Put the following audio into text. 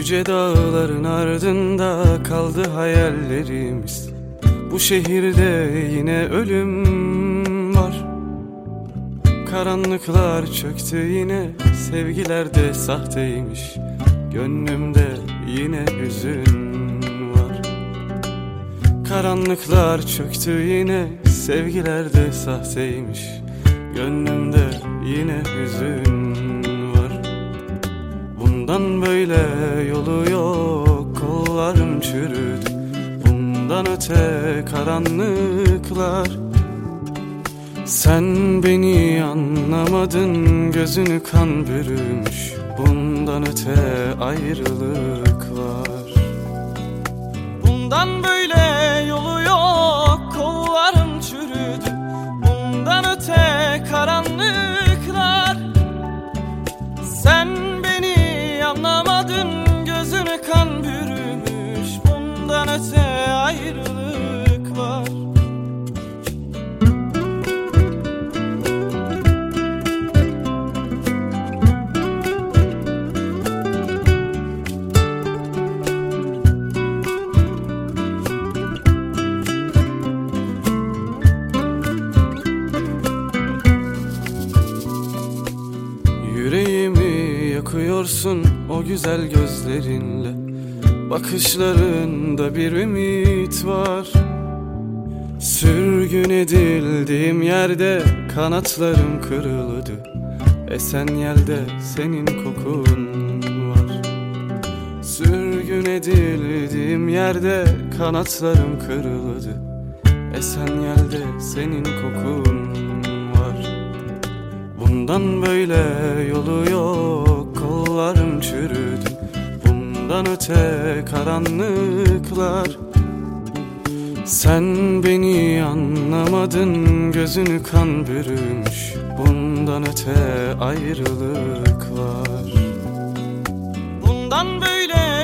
Yüce dağların ardında kaldı hayallerimiz. Bu şehirde yine ölüm var. Karanlıklar çöktü yine, sevgiler de sahteymiş. Gönlümde yine hüzün var. Karanlıklar çöktü yine, sevgiler de sahteymiş. Gönlümde yine hüzün var. Bundan böyle yolu yok, kollarım çürüdü. Bundan öte karanlıklar. Sen beni anlamadın, gözünü kan bürümüş. Bundan öte ayrılık var. Bundan böyle yolu yok, kollarım çürüdü. Bundan öte karanlıklar. Sen beni anlamadın, gözünü kan bürümüş. Bundan öte ayrılık var. Yüreğimi yakıyorsun o güzel gözlerinle. Bakışlarında bir ümit var. Sürgün edildiğim yerde kanatlarım kırıldı. Esen yelde senin kokun var. Sürgün edildiğim yerde kanatlarım kırıldı. Esen yelde senin kokun var. Bundan böyle yolu yok, kollarım çürüdü. Bundan öte karanlıklar. Sen beni anlamadın, gözünü kan bürümüş. Bundan öte ayrılık var. Bundan böyle